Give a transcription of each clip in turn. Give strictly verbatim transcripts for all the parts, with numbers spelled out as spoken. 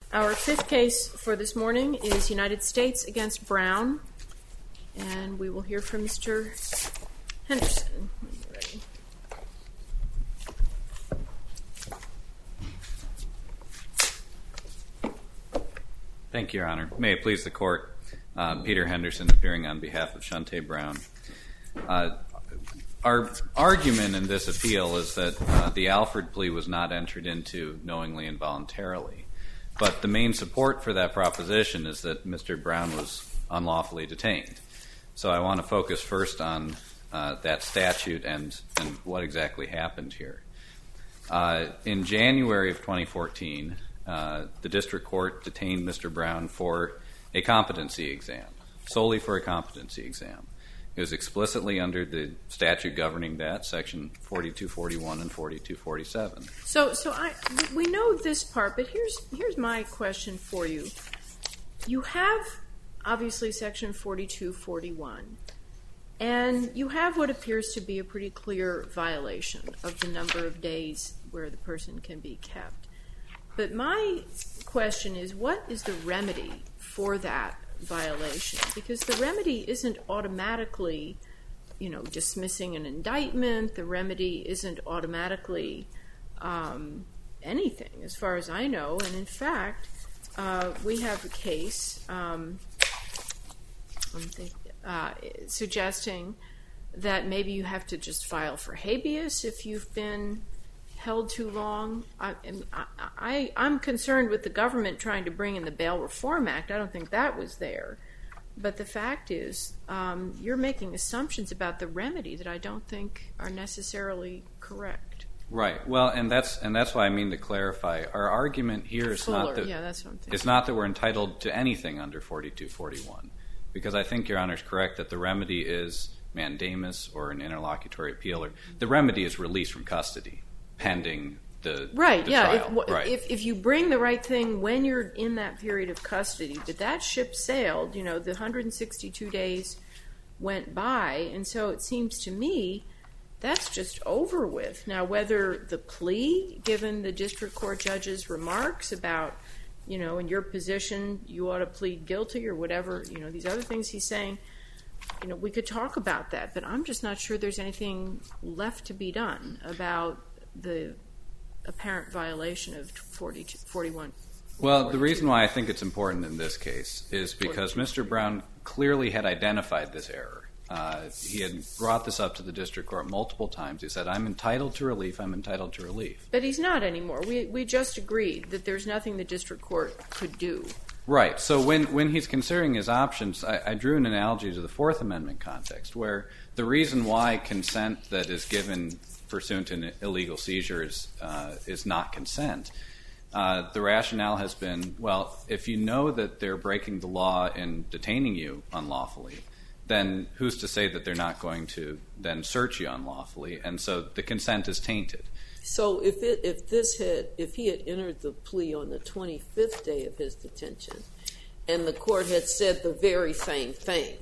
Our fifth case for this morning is United States against Brown, and we will hear from Mister Henderson. Ready. Thank you, Your Honor. May it please the Court, uh, Peter Henderson appearing on behalf of Shante Brown. Uh, our argument in this appeal is that uh, the Alford plea was not entered into knowingly and voluntarily. But the main support for that proposition is that Mister Brown was unlawfully detained. So I want to focus first on uh, that statute and, and what exactly happened here. Uh, in January of twenty fourteen, uh, the district court detained Mister Brown for a competency exam, solely for a competency exam. It was explicitly under the statute governing that, section forty-two forty-one and forty-two forty-seven. So, so I we know this part, but here's here's my question for you. You have obviously section forty-two forty-one, and you have what appears to be a pretty clear violation of the number of days where the person can be kept. But my question is, what is the remedy for that violation? Because the remedy isn't automatically, you know, dismissing an indictment. The remedy isn't automatically um, anything, as far as I know. And in fact, uh, we have a case um, I'm think, uh, suggesting that maybe you have to just file for habeas if you've been held too long. I, I, I, I'm concerned with the government trying to bring in the Bail Reform Act. I don't think that was there. But the fact is, um, you're making assumptions about the remedy that I don't think are necessarily correct. Right. Well, and that's and that's why I mean to clarify. Our argument here is Fuller. not that yeah, that's what I'm thinking. It's not that we're entitled to anything under forty-two forty-one, because I think Your Honor is correct that the remedy is mandamus or an interlocutory appeal. Or the remedy is release from custody, pending the, right, the yeah. trial. If, right. if if you bring the right thing when you're in that period of custody, but that ship sailed, you know, the one hundred sixty-two days went by, and so it seems to me that's just over with. Now, whether the plea, given the district court judge's remarks about, you know, in your position, you ought to plead guilty or whatever, you know, these other things he's saying, you know, we could talk about that, but I'm just not sure there's anything left to be done about the apparent violation of forty-two forty-one. Well, the reason why I think it's important in this case is because Mister Brown clearly had identified this error. Uh, he had brought this up to the district court multiple times. He said, I'm entitled to relief, I'm entitled to relief. But he's not anymore. We we just agreed that there's nothing the district court could do. Right. So when, when he's considering his options, I, I drew an analogy to the Fourth Amendment context, where the reason why consent that is given pursuant to an illegal seizure is, uh, is not consent. Uh, the rationale has been, well, if you know that they're breaking the law in detaining you unlawfully, then who's to say that they're not going to then search you unlawfully? And so the consent is tainted. So if it if this had if he had entered the plea on the twenty-fifth day of his detention, and the court had said the very same thing,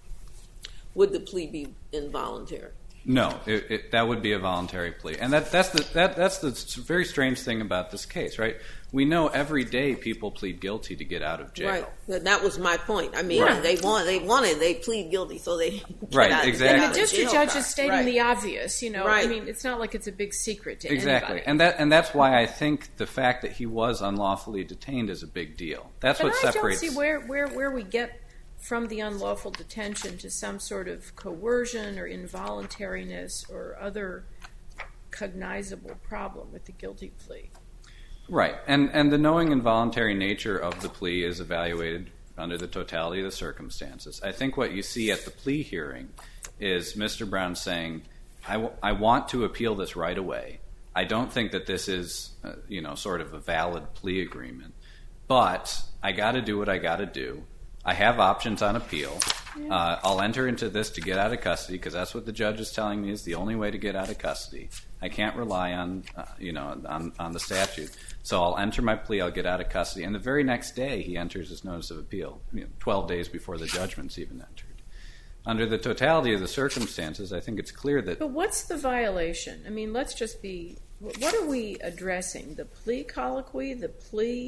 would the plea be involuntary? No, it, it, that would be a voluntary plea, and that, that's the that, that's the very strange thing about this case, right? We know every day people plead guilty to get out of jail. Right, that was my point. I mean, right. they want they wanted they plead guilty so they get right out, exactly. Get And the district judge is stating right. the obvious, you know. Right. I mean, it's not like it's a big secret to exactly. anybody. And that and that's why I think the fact that he was unlawfully detained is a big deal. That's but what I separates. don't see where, where, where we get from the unlawful detention to some sort of coercion or involuntariness or other cognizable problem with the guilty plea. Right, and and the knowing and voluntary nature of the plea is evaluated under the totality of the circumstances. I think what you see at the plea hearing is Mister Brown saying, I, w- I want to appeal this right away. I don't think that this is, uh, you know, sort of a valid plea agreement, but I got to do what I got to do. I have options on appeal. Yeah. Uh, I'll enter into this to get out of custody because that's what the judge is telling me is the only way to get out of custody. I can't rely on, uh, you know, on, on the statute. So I'll enter my plea, I'll get out of custody. And the very next day, he enters his notice of appeal, you know, twelve days before the judgment's even entered. Under the totality of the circumstances, I think it's clear that... But what's the violation? I mean, let's just be... What are we addressing? The plea colloquy, the plea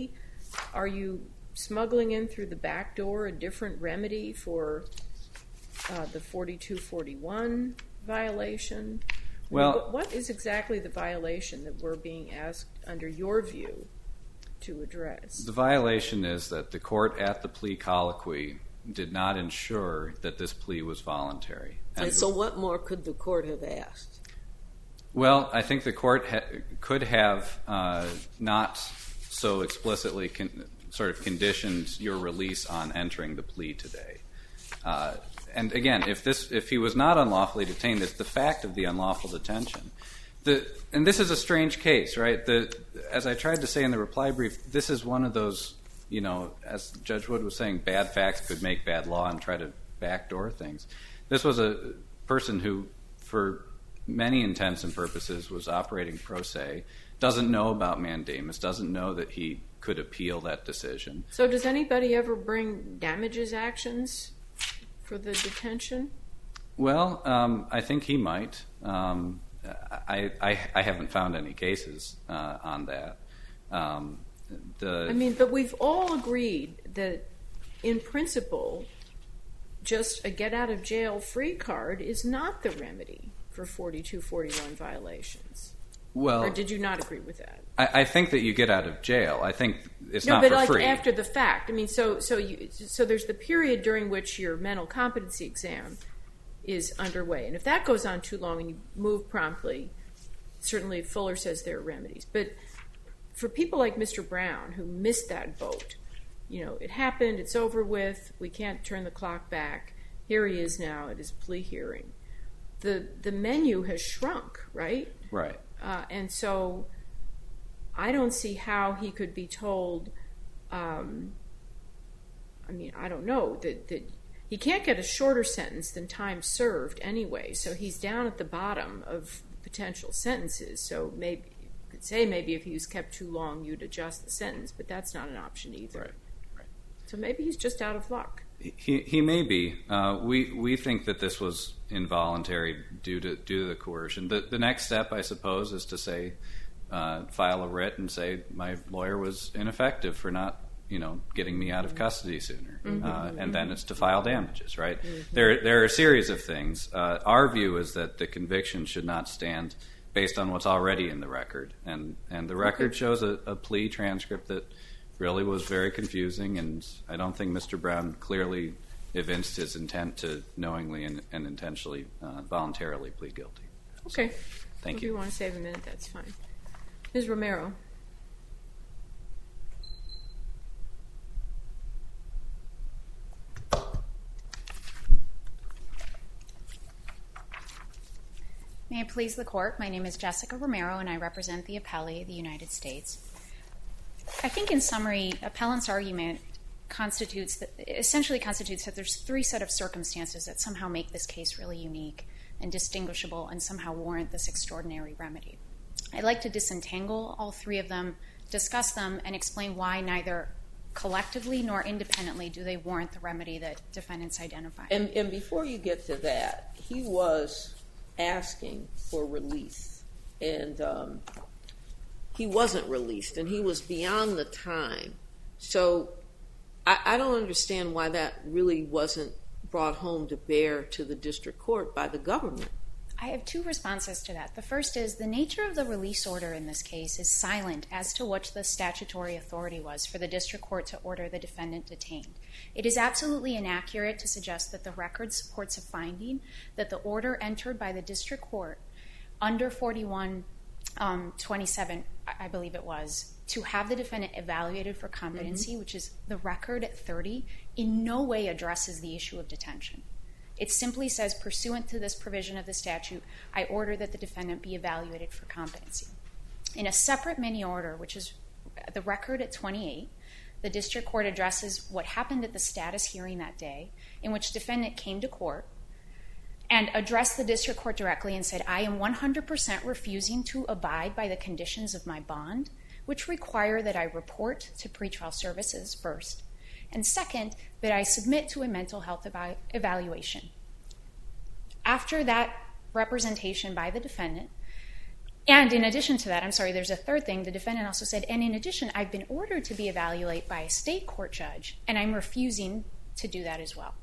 are you smuggling in through the back door a different remedy for uh, the forty-two forty-one violation? Well, I mean, what is exactly the violation that we're being asked, under your view, to address? The violation is that the court at the plea colloquy did not ensure that this plea was voluntary. And, and so what more could the court have asked? Well, I think the court ha- could have uh, not so explicitly con- sort of conditioned your release on entering the plea today. Uh, and again, if this, if he was not unlawfully detained, it's the fact of the unlawful detention. The, and this is a strange case, right? The, as I tried to say in the reply brief, this is one of those, you know, as Judge Wood was saying, bad facts could make bad law and try to backdoor things. This was a person who, for many intents and purposes, was operating pro se, doesn't know about mandamus, doesn't know that he could appeal that decision. So does anybody ever bring damages actions for the detention? Well, um, I think he might. Um, I, I, I haven't found any cases uh, on that. Um, the, I mean, but we've all agreed that, in principle, just a get-out-of-jail-free card is not the remedy for forty-two forty-one violations. Well, or did you not agree with that? I, I think that you get out of jail. I think it's no, not but for like free. after the fact. I mean, so so you so there's the period during which your mental competency exam is underway, and if that goes on too long and you move promptly, certainly Fuller says there are remedies. But for people like Mister Brown who missed that boat, you know, it happened, it's over with, we can't turn the clock back. Here he is now at his plea hearing. The the menu has shrunk, right? Right. Uh, and so I don't see how he could be told, um, I mean, I don't know, that, that he can't get a shorter sentence than time served anyway, so he's down at the bottom of potential sentences. So maybe you could say maybe if he was kept too long, you'd adjust the sentence, but that's not an option either. Right. Right. So maybe he's just out of luck. He he may be. Uh, we we think that this was involuntary due to due to the coercion. The the next step, I suppose, is to say, uh, file a writ and say my lawyer was ineffective for not, you know, getting me out of custody sooner, Mm-hmm. uh, and mm-hmm. then it's to file damages. Right. Mm-hmm. There there are a series of things. Uh, our view is that the conviction should not stand based on what's already in the record, and and the record okay. shows a, a plea transcript that really was very confusing, and I don't think Mister Brown clearly evinced his intent to knowingly and, and intentionally uh, voluntarily plead guilty. Okay. So, thank if you. you want to save a minute, that's fine. Miz Romero. May it please the Court, my name is Jessica Romero and I represent the appellee of the United States. I think in summary, appellant's argument constitutes that, essentially constitutes that there's three set of circumstances that somehow make this case really unique and distinguishable and somehow warrant this extraordinary remedy. I'd like to disentangle all three of them, discuss them, and explain why neither collectively nor independently do they warrant the remedy that defendants identify. And, and before you get to that, he was asking for release, and um, he wasn't released, and he was beyond the time. So I, I don't understand why that really wasn't brought home to bear to the district court by the government. I have two responses to that. The first is the nature of the release order in this case is silent as to what the statutory authority was for the district court to order the defendant detained. It is absolutely inaccurate to suggest that the record supports a finding that the order entered by the district court under forty-one twenty-seven, I believe it was, to have the defendant evaluated for competency, mm-hmm. which is the record at thirty, in no way addresses the issue of detention. It simply says, pursuant to this provision of the statute, I order that the defendant be evaluated for competency. In a separate mini order, which is the record at twenty-eight, the district court addresses what happened at the status hearing that day, in which the defendant came to court and addressed the district court directly and said, I am one hundred percent refusing to abide by the conditions of my bond, which require that I report to pretrial services first, and second, that I submit to a mental health eva- evaluation. After that representation by the defendant, And in addition to that, I'm sorry, there's a third thing. The defendant also said, and in addition, I've been ordered to be evaluated by a state court judge, and I'm refusing to do that as well.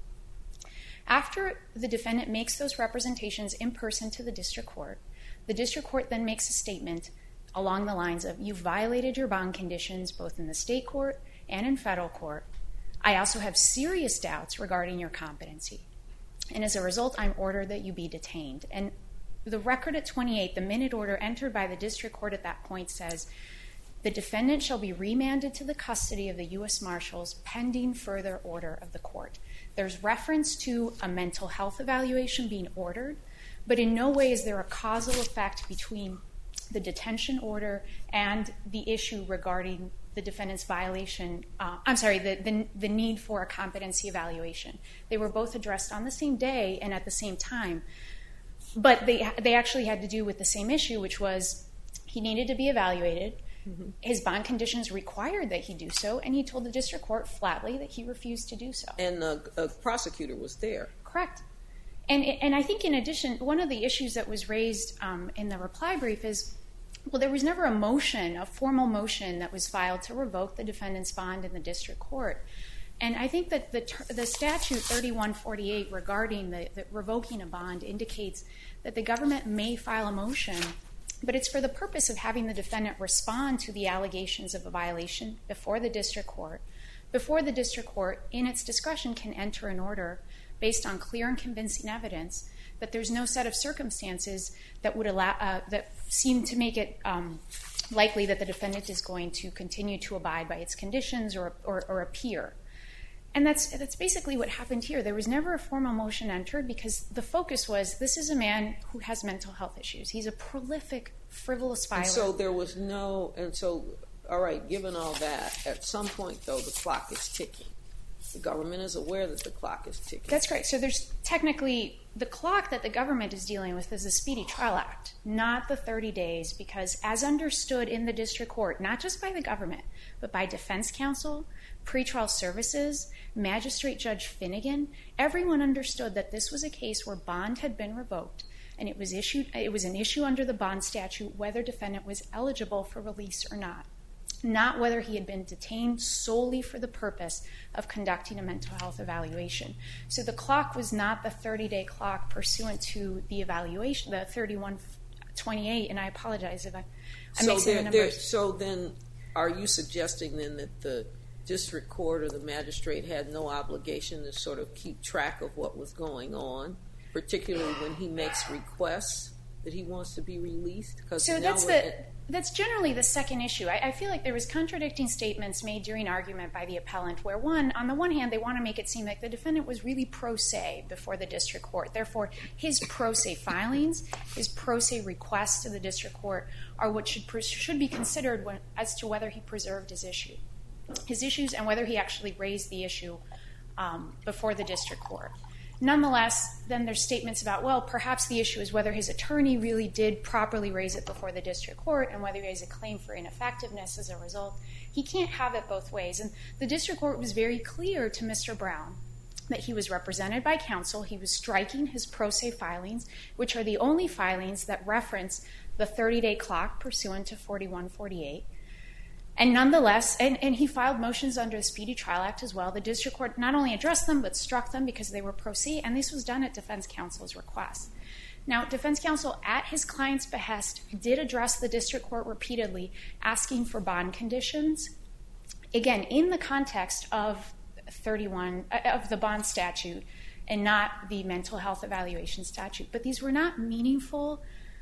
After the defendant makes those representations in person to the district court, the district court then makes a statement along the lines of, you've violated your bond conditions both in the state court and in federal court. I also have serious doubts regarding your competency. And as a result, I'm ordered that you be detained. And the record at twenty-eight, the minute order entered by the district court at that point says, the defendant shall be remanded to the custody of the U S Marshals pending further order of the court. There's reference to a mental health evaluation being ordered, but in no way is there a causal effect between the detention order and the issue regarding the defendant's violation, uh, I'm sorry, the, the, the need for a competency evaluation. They were both addressed on the same day and at the same time, but they, they actually had to do with the same issue, which was he needed to be evaluated. Mm-hmm. His bond conditions required that he do so, and he told the district court flatly that he refused to do so. And a, a prosecutor was there. Correct. And, and I think in addition, one of the issues that was raised um, in the reply brief is, well, there was never a motion, a formal motion that was filed to revoke the defendant's bond in the district court. And I think that the, the statute thirty-one forty-eight regarding the, the revoking a bond indicates that the government may file a motion, but it's for the purpose of having the defendant respond to the allegations of a violation before the district court, before the district court, in its discretion, can enter an order based on clear and convincing evidence that there's no set of circumstances that would allow uh, that seem to make it um, likely that the defendant is going to continue to abide by its conditions or, or, or appear. And that's that's basically what happened here. There was never a formal motion entered because the focus was, this is a man who has mental health issues. He's a prolific, frivolous violent. And so there was no, and so, all right, given all that, at some point, though, the clock is ticking. The government is aware that the clock is ticking. That's correct. So there's technically, the clock that the government is dealing with is the Speedy Trial Act, not the thirty days, because as understood in the district court, not just by the government, but by defense counsel, pretrial services, Magistrate Judge Finnegan, everyone understood that this was a case where bond had been revoked, and it was issued. It was an issue under the bond statute whether defendant was eligible for release or not, not whether he had been detained solely for the purpose of conducting a mental health evaluation. So the clock was not the thirty-day clock pursuant to the evaluation, the thirty-one twenty-eight, and I apologize if I, I'm so mixing there, the there, numbers. so then, are you suggesting then that the district court or the magistrate had no obligation to sort of keep track of what was going on, particularly when he makes requests that he wants to be released? So that's the that's generally the second issue. I, I feel like there was contradicting statements made during argument by the appellant where, one, on the one hand, they want to make it seem like the defendant was really pro se before the district court. Therefore, his pro se filings, his pro se requests to the district court are what should should be considered when, as to whether he preserved his issue. his issues and whether he actually raised the issue um, before the district court. Nonetheless, then there's statements about, well, perhaps the issue is whether his attorney really did properly raise it before the district court and whether he has a claim for ineffectiveness as a result. He can't have it both ways. And the district court was very clear to Mister Brown that he was represented by counsel. He was striking his pro se filings, which are the only filings that reference the thirty-day clock pursuant to forty-one forty-eight. And nonetheless, and, and he filed motions under the Speedy Trial Act as well. The district court not only addressed them, but struck them because they were pro se, and this was done at defense counsel's request. Now, defense counsel, at his client's behest, did address the district court repeatedly, asking for bond conditions, again, in the context of thirty-one, of the bond statute, and not the mental health evaluation statute. But these were not meaningful,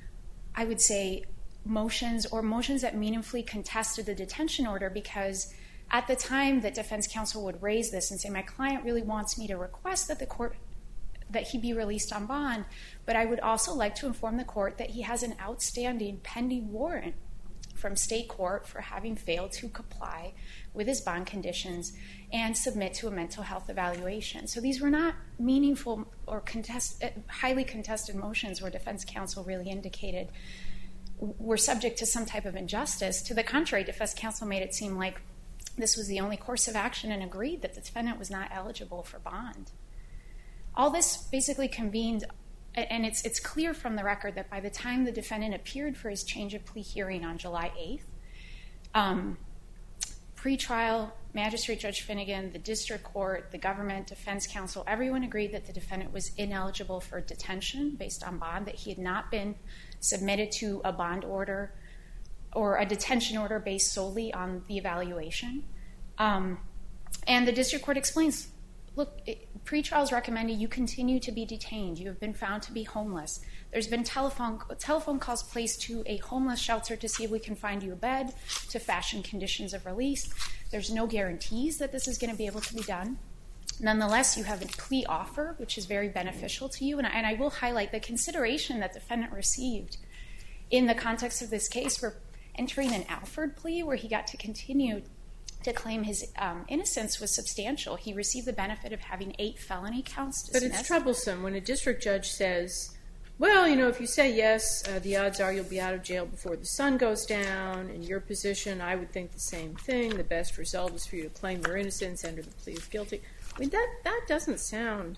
I would say, motions or motions that meaningfully contested the detention order, because at the time that defense counsel would raise this and say, my client really wants me to request that the court, that he be released on bond, but I would also like to inform the court that he has an outstanding pending warrant from state court for having failed to comply with his bond conditions and submit to a mental health evaluation. So these were not meaningful or contest, highly contested motions where defense counsel really indicated were subject to some type of injustice. To the contrary, defense counsel made it seem like this was the only course of action and agreed that the defendant was not eligible for bond. All this basically convened and it's it's clear from the record that by the time the defendant appeared for his change of plea hearing on July eighth, um, pre-trial, Magistrate Judge Finnegan, the district court, the government, defense counsel, everyone agreed that the defendant was ineligible for detention based on bond, that he had not been submitted to a bond order or a detention order based solely on the evaluation. Um, and the district court explains, look, pre-trial is recommended you continue to be detained. You have been found to be homeless. There's been telephone telephone calls placed to a homeless shelter to see if we can find you a bed, to fashion conditions of release. There's no guarantees that this is going to be able to be done. Nonetheless, you have a plea offer, which is very beneficial to you. And I, and I will highlight the consideration that the defendant received in the context of this case for entering an Alford plea where he got to continue to claim his um, innocence was substantial. He received the benefit of having eight felony counts dismissed. But it's troublesome when a district judge says, well, you know, if you say yes, uh, the odds are you'll be out of jail before the sun goes down. In your position, I would think the same thing. The best result is for you to claim your innocence, enter the plea of guilty. I mean, that, that doesn't sound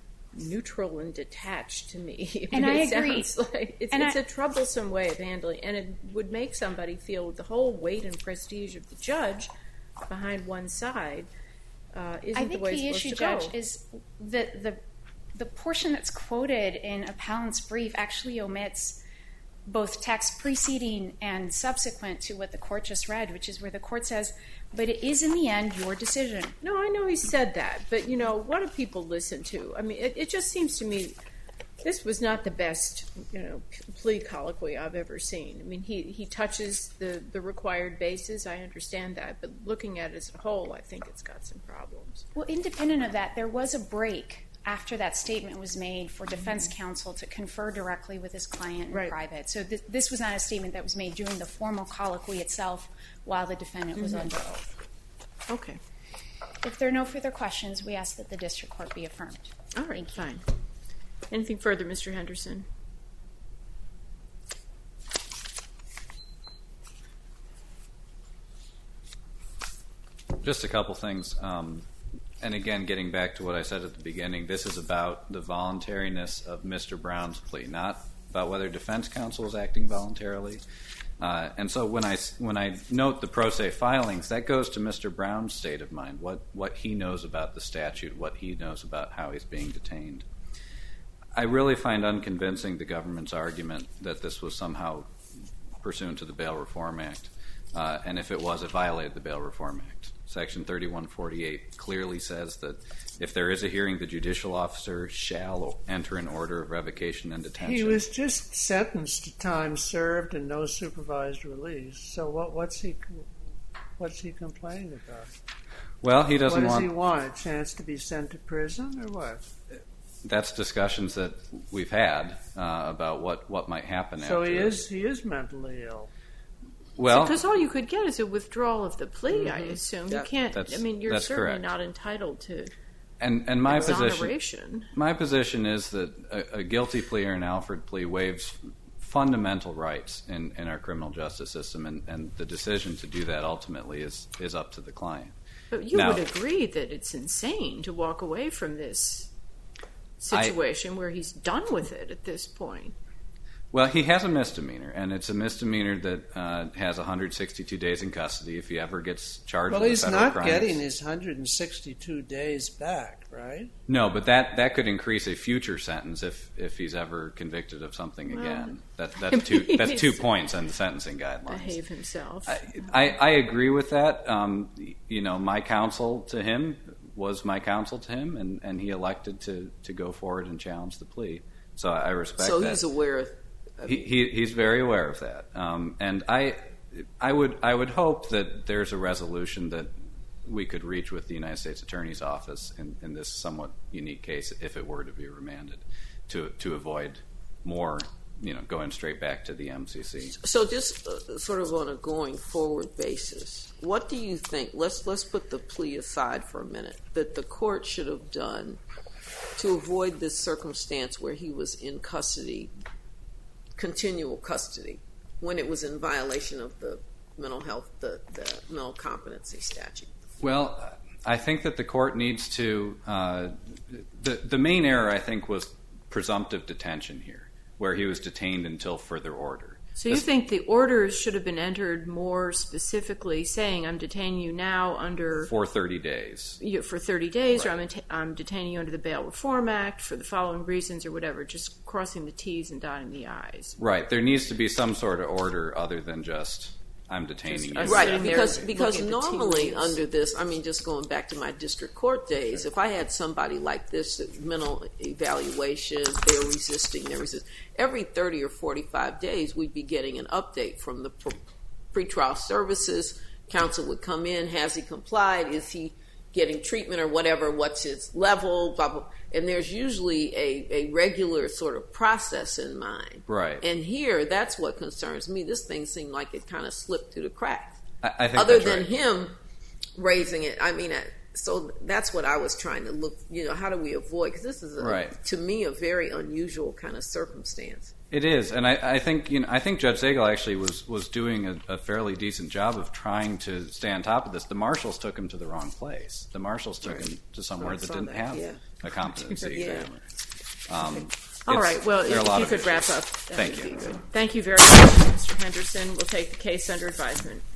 neutral and detached to me. I mean, and I it agree. Sounds like it's, and it's I, a troublesome way of handling, and it would make somebody feel with the whole weight and prestige of the judge behind one side uh, isn't I think the way the it's issue, supposed to Judge, go. is the, the the portion that's quoted in appellant's brief actually omits both text preceding and subsequent to what the court just read, which is where the court says, but it is in the end your decision. No, I know he said that, but, you know, what do people listen to? I mean, it, it just seems to me this was not the best, you know, plea colloquy I've ever seen. I mean, he, he touches the, the required bases. I understand that. But looking at it as a whole, I think it's got some problems. Well, independent of that, there was a break after that statement was made for defense counsel to confer directly with his client in Right. private. So th- this was not a statement that was made during the formal colloquy itself while the defendant was Mhm. under oath. Okay. If there are no further questions, we ask that the district court be affirmed. All right, fine. Anything further, Mister Henderson? Just a couple things. Um, and again, getting back to what I said at the beginning, this is about the voluntariness of Mister Brown's plea, not about whether defense counsel is acting voluntarily. Uh, and so when I, when I note the pro se filings, that goes to Mister Brown's state of mind, what, what he knows about the statute, what he knows about how he's being detained. I really find unconvincing the government's argument that this was somehow pursuant to the Bail Reform Act. Uh, and if it was, it violated the Bail Reform Act. Section thirty-one forty-eight clearly says that if there is a hearing, the judicial officer shall enter an order of revocation and detention. He was just sentenced to time served and no supervised release. So what, what's he what's he complaining about? Well, he doesn't what does want... he want? A chance to be sent to prison or what? That's discussions that we've had uh, about what, what might happen so after. he is he is mentally ill. Well, because all you could get is a withdrawal of the plea, I assume. Yeah. You can't, That's- I mean, you're that's certainly correct. not entitled to and, and my position, exoneration. my position is that a, a guilty plea or an Alford plea waives fundamental rights in, in our criminal justice system, and, and the decision to do that ultimately is, is up to the client. But you Now- would agree that it's insane to walk away from this situation where he's done with it at this point. Well, he has a misdemeanor, and it's a misdemeanor that uh, has one hundred sixty-two days in custody. If he ever gets charged Well, with he's a federal not crime, getting his one hundred sixty-two days back, right? No, but that, that could increase a future sentence if, if he's ever convicted of something Well, again. That, I that's two mean, that's two it's- points in the sentencing guidelines. Behave himself. I, I, I agree with that. Um, you know, my counsel to him was my counsel to him, and, and he elected to, to go forward and challenge the plea. So I respect So that. he's aware of He, he he's very aware of that, um, and I I would I would hope that there's a resolution that we could reach with the United States Attorney's Office in, in this somewhat unique case, if it were to be remanded, to to avoid more, you know, going straight back to the M C C. So just uh, sort of on a going forward basis, what do you think, let's let's put the plea aside for a minute, that the court should have done to avoid this circumstance where he was in custody, continual custody, when it was in violation of the mental health, the, the mental competency statute? Well, I think that the court needs to, uh, the, the main error, I think, was presumptive detention here, where he was detained until further order. So you think the orders should have been entered more specifically, saying I'm detaining you now under for thirty days, you, for thirty days, right. or I'm, I'm detaining you under the Bail Reform Act for the following reasons, or whatever, just crossing the T's and dotting the I's. Right. There needs to be some sort of order other than just I'm detaining Just you. Right, because there because looking at the tea normally leaves. under this, I mean, just going back to my district court days, if I had somebody like this, mental evaluation, they're resisting, they're resisting, every thirty or forty-five days, we'd be getting an update from the pretrial services. Counsel would come in, has he complied, is he getting treatment or whatever, what's his level, blah, blah. And there's usually a, a regular sort of process in mind. Right. And here, that's what concerns me. This thing seemed like it kind of slipped through the cracks. I, I think Other that's than right. him raising it, I mean, so that's what I was trying to look, you know, how do we avoid, because this is, a, Right. to me, a very unusual kind of circumstance. It is, and I, I think you know. I think Judge Zagel actually was was doing a, a fairly decent job of trying to stay on top of this. The marshals took him to the wrong place. The marshals took Right. him to somewhere I that saw didn't that, have yeah. a competency Yeah. examiner. Um, All it's- right, well, there are a if lot you of could wrap issues. up, that Thank would you. be good. Thank you very much, Mister Henderson. We'll take the case under advisement.